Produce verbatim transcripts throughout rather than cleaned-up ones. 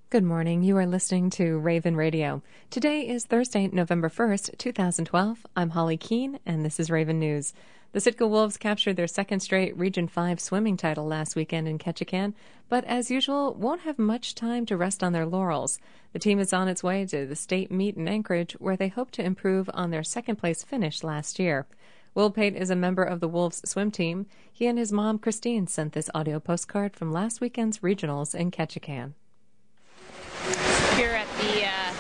Good morning. You are listening to Raven Radio. Today is Thursday, November first, twenty twelve. I'm Holly Keene, and this is Raven News. The Sitka Wolves captured their second straight Region five swimming title last weekend in Ketchikan, but as usual, won't have much time to rest on their laurels. The team is on its way to the state meet in Anchorage, where they hope to improve on their second-place finish last year. Will Pate is a member of the Wolves swim team. He and his mom, Christine, sent this audio postcard from last weekend's regionals in Ketchikan. Here at the uh,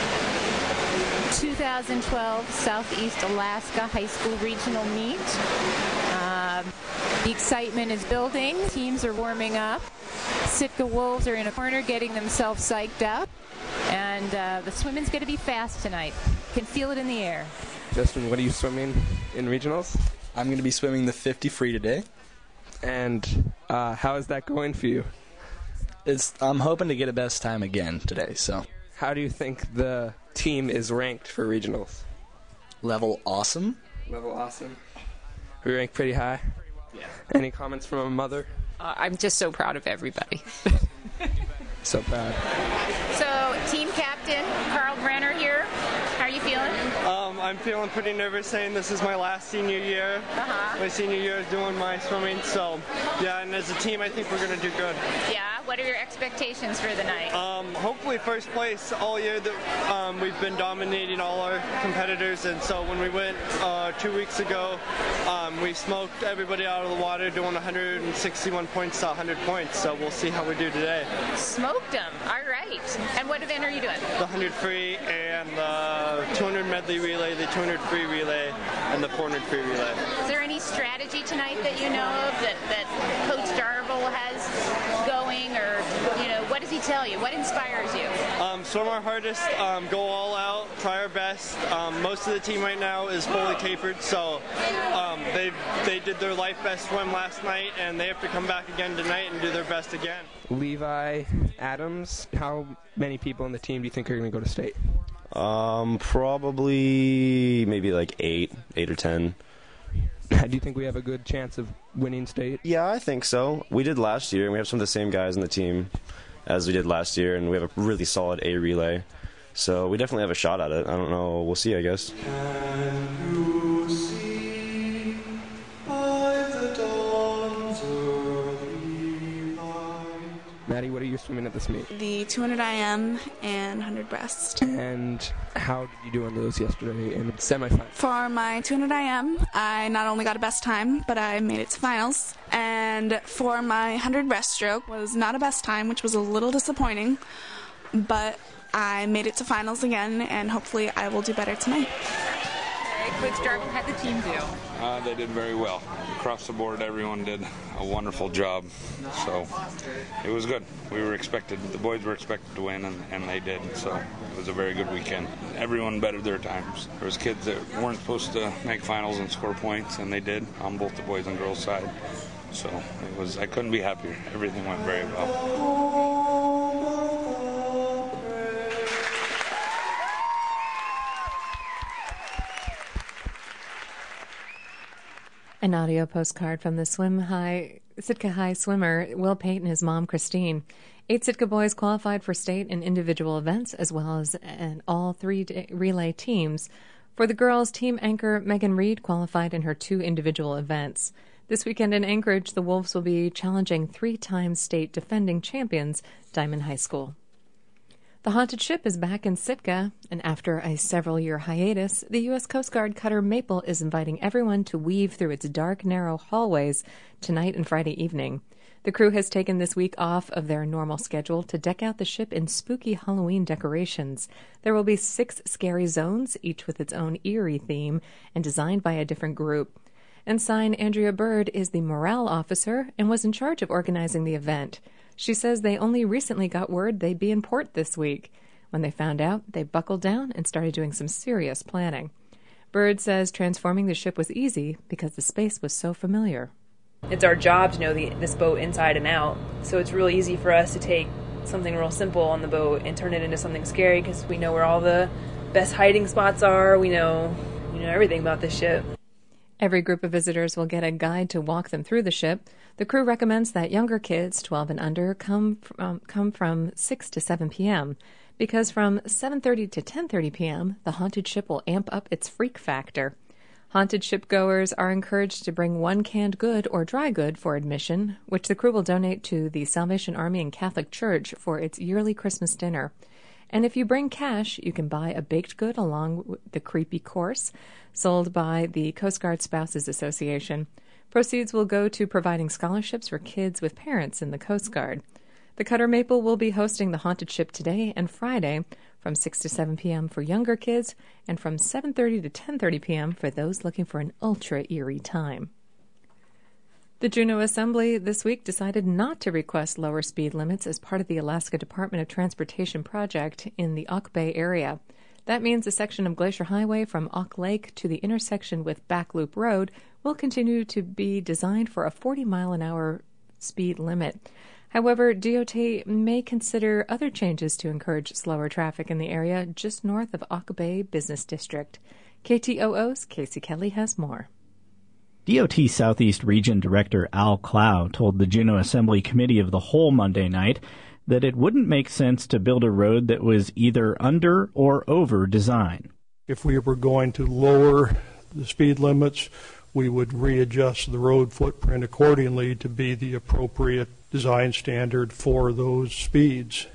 two thousand twelve Southeast Alaska High School Regional Meet. Uh, the excitement is building. Teams are warming up. Sitka Wolves are in a corner getting themselves psyched up. And uh, the swimming's going to be fast tonight. Can feel it in the air. Justin, what are you swimming in regionals? I'm going to be swimming the fifty free today. And uh, how is that going for you? It's, I'm hoping to get a best time again today. So, how do you think the team is ranked for regionals? Level awesome. Level awesome. We rank pretty high. Yeah. Any comments from a mother? Uh, I'm just so proud of everybody. So proud. So, team captain Carl Brenner here. How are you feeling? Um, I'm feeling pretty nervous, saying this is my last senior year. Uh-huh. My senior year is doing my swimming, so yeah. And as a team, I think we're going to do good. Yeah. What are your expectations for the night? Um, hopefully first place all year. That um, we've been dominating all our competitors, and so when we went uh, two weeks ago, um, we smoked everybody out of the water, doing one hundred sixty-one points to one hundred points. So we'll see how we do today. Smoked them. All right. And what event are you doing? The one hundred free and the two hundred medley relay, the two hundred free relay, and the four hundred free relay. Is there any strategy tonight that you know of that, that Coach Darble has going, or, you know, what does he tell you? What inspires you? Um, swim our hardest, um, go all out, try our best. Um, most of the team right now is fully tapered, so um, they they did their life best swim last night, and they have to come back again tonight and do their best again. Levi Adams, how many people on the team do you think are going to go to state? Um, probably maybe like eight, eight or ten. Do you think we have a good chance of winning state? Yeah, I think so. We did last year, and we have some of the same guys in the team as we did last year, and we have a really solid A relay. So we definitely have a shot at it. I don't know. We'll see, I guess. Can you see by the dawn's early light? Maddie, what are you swimming at this meet? The two hundred I M and one hundred breast. And how did you do on those yesterday in semifinals? For my two hundred I M, I not only got a best time, but I made it to finals. And for my one hundred breaststroke was not a best time, which was a little disappointing, but I made it to finals again, and hopefully I will do better tonight. Coach Darble had the team do? Uh, they did very well. Across the board, everyone did a wonderful job. So it was good. We were expected, the boys were expected to win, and, and they did. So it was a very good weekend. Everyone bettered their times. There was kids that weren't supposed to make finals and score points, and they did on both the boys and girls side. So it was. I couldn't be happier. Everything went very well. An audio postcard from the Swim High, Sitka High swimmer Will Pate and his mom, Christine. Eight Sitka boys qualified for state and individual events, as well as and all three relay teams. For the girls, team anchor Megan Reed qualified in her two individual events. This weekend in Anchorage, the Wolves will be challenging three-time state defending champions, Diamond High School. The Haunted Ship is back in Sitka, and after a several-year hiatus, the U S Coast Guard cutter Maple is inviting everyone to weave through its dark, narrow hallways tonight and Friday evening. The crew has taken this week off of their normal schedule to deck out the ship in spooky Halloween decorations. There will be six scary zones, each with its own eerie theme, and designed by a different group. Ensign Andrea Bird is the morale officer and was in charge of organizing the event. She says they only recently got word they'd be in port this week. When they found out, they buckled down and started doing some serious planning. Bird says transforming the ship was easy because the space was so familiar. It's our job to know the, this boat inside and out, so it's really easy for us to take something real simple on the boat and turn it into something scary because we know where all the best hiding spots are. We know, we know everything about this ship. Every group of visitors will get a guide to walk them through the ship. The crew recommends that younger kids, twelve and under, come from, come from six to seven p.m. because from seven thirty to ten thirty p.m., the haunted ship will amp up its freak factor. Haunted ship goers are encouraged to bring one canned good or dry good for admission, which the crew will donate to the Salvation Army and Catholic Church for its yearly Christmas dinner. And if you bring cash, you can buy a baked good along with the creepy course, sold by the Coast Guard Spouses Association. Proceeds will go to providing scholarships for kids with parents in the Coast Guard. The Cutter Maple will be hosting the haunted ship today and Friday from six to seven p.m. for younger kids and from seven thirty to ten thirty p.m. for those looking for an ultra-eerie time. The Juneau Assembly this week decided not to request lower speed limits as part of the Alaska Department of Transportation project in the Auk Bay area. That means a section of Glacier Highway from Auk Lake to the intersection with Back Loop Road will continue to be designed for a forty mile an hour speed limit. However, D O T may consider other changes to encourage slower traffic in the area just north of Auk Bay Business District. K T O O's Casey Kelly has more. D O T Southeast Region Director Al Clow told the Juneau Assembly Committee of the Whole Monday night that it wouldn't make sense to build a road that was either under or over design. If we were going to lower the speed limits, we would readjust the road footprint accordingly to be the appropriate design standard for those speeds.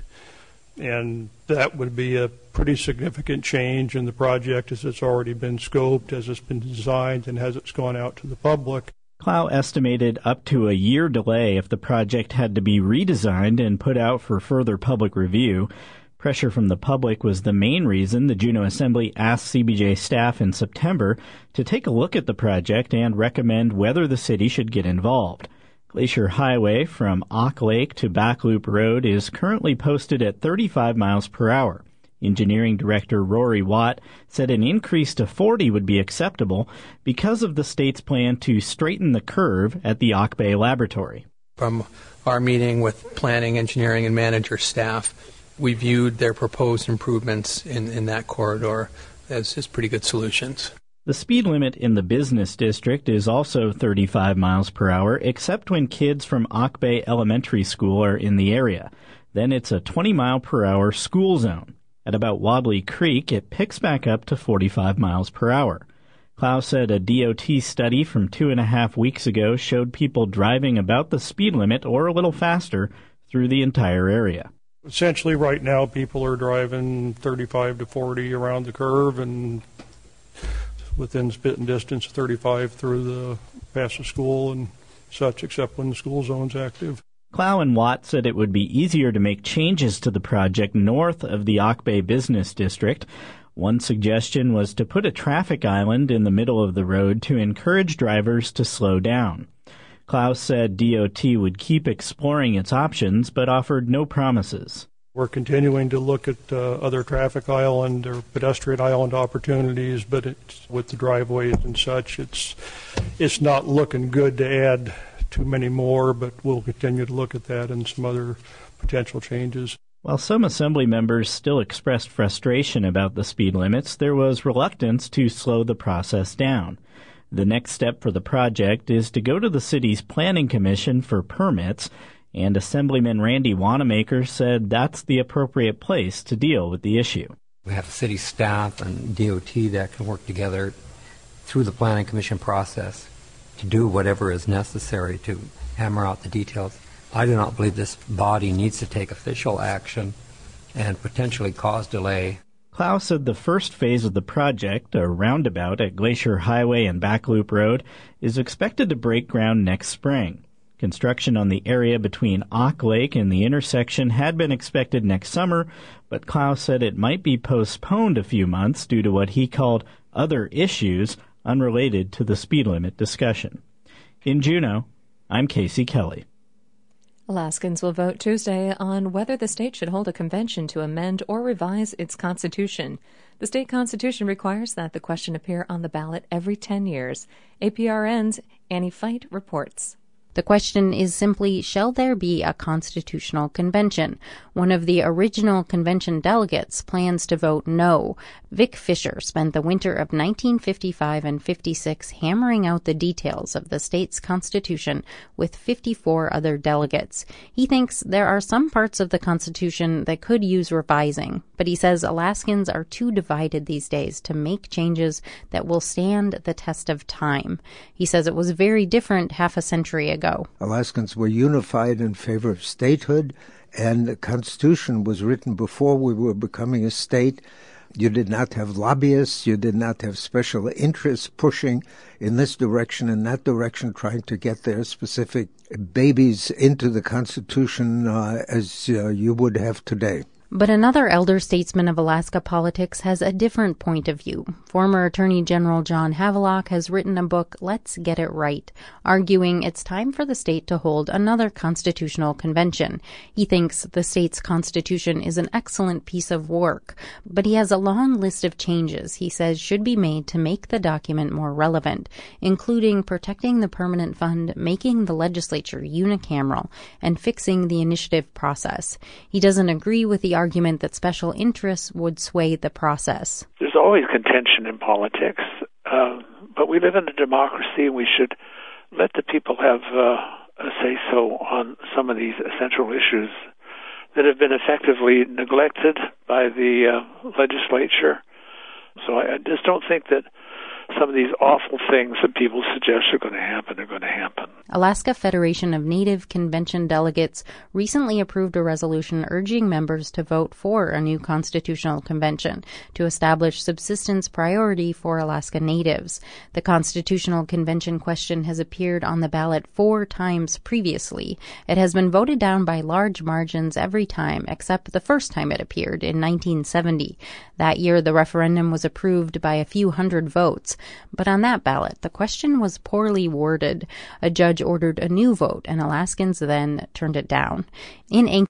And that would be a pretty significant change in the project as it's already been scoped, as it's been designed, and as it's gone out to the public. Clow estimated up to a year delay if the project had to be redesigned and put out for further public review. Pressure from the public was the main reason the Juneau Assembly asked C B J staff in September to take a look at the project and recommend whether the city should get involved. Glacier Highway from Auk Lake to Back Loop Road is currently posted at thirty-five miles per hour. Engineering Director Rory Watt said an increase to forty would be acceptable because of the state's plan to straighten the curve at the Auk Bay Laboratory. From our meeting with planning, engineering, and manager staff, we viewed their proposed improvements in, in that corridor as, as pretty good solutions. The speed limit in the business district is also thirty-five miles per hour, except when kids from Auk Bay Elementary School are in the area. Then it's a twenty mile per hour school zone. At about Wadley Creek, it picks back up to forty-five miles per hour. Clow said a D O T study from two and a half weeks ago showed people driving about the speed limit or a little faster through the entire area. Essentially, right now, people are driving thirty-five to forty around the curve and within spitting distance of thirty-five through the past the school and such, except when the school zone's active. Clow and Watt said it would be easier to make changes to the project north of the Auk Bay Business District. One suggestion was to put a traffic island in the middle of the road to encourage drivers to slow down. Clow said D O T would keep exploring its options, but offered no promises. We're continuing to look at uh, other traffic island or pedestrian island opportunities, but it's, with the driveways and such, it's it's not looking good to add too many more, but we'll continue to look at that and some other potential changes. While some Assembly members still expressed frustration about the speed limits, there was reluctance to slow the process down. The next step for the project is to go to the city's Planning Commission for permits, and Assemblyman Randy Wanamaker said that's the appropriate place to deal with the issue. We have city staff and D O T that can work together through the Planning Commission process to do whatever is necessary to hammer out the details. I do not believe this body needs to take official action and potentially cause delay. Clow said the first phase of the project, a roundabout at Glacier Highway and Back Loop Road, is expected to break ground next spring. Construction on the area between Auk Lake and the intersection had been expected next summer, but Clow said it might be postponed a few months due to what he called other issues unrelated to the speed limit discussion. In Juneau, I'm Casey Kelly. Alaskans will vote Tuesday on whether the state should hold a convention to amend or revise its constitution. The state constitution requires that the question appear on the ballot every ten years. A P R N's Annie Fight reports. The question is simply, shall there be a constitutional convention? One of the original convention delegates plans to vote no. Vic Fisher spent the winter of nineteen fifty-five and fifty-six hammering out the details of the state's constitution with fifty-four other delegates. He thinks there are some parts of the Constitution that could use revising, but he says Alaskans are too divided these days to make changes that will stand the test of time. He says it was very different half a century ago. Ago. Alaskans were unified in favor of statehood, and the Constitution was written before we were becoming a state. You did not have lobbyists. You did not have special interests pushing in this direction and that direction, trying to get their specific babies into the Constitution uh, as uh, you would have today. But another elder statesman of Alaska politics has a different point of view. Former Attorney General John Havelock has written a book, Let's Get It Right, arguing it's time for the state to hold another constitutional convention. He thinks the state's constitution is an excellent piece of work, but he has a long list of changes he says should be made to make the document more relevant, including protecting the permanent fund, making the legislature unicameral, and fixing the initiative process. He doesn't agree with the argument that special interests would sway the process. There's always contention in politics, uh, but we live in a democracy, and we should let the people have uh, a say-so on some of these essential issues that have been effectively neglected by the uh, legislature. So I, I just don't think that some of these awful things that people suggest are going to happen are going to happen. Alaska Federation of Native Convention delegates recently approved a resolution urging members to vote for a new constitutional convention to establish subsistence priority for Alaska Natives. The constitutional convention question has appeared on the ballot four times previously. It has been voted down by large margins every time except the first time it appeared in nineteen seventy. That year, the referendum was approved by a few hundred votes. But on that ballot, the question was poorly worded. A judge ordered a new vote, and Alaskans then turned it down. In Anchorage,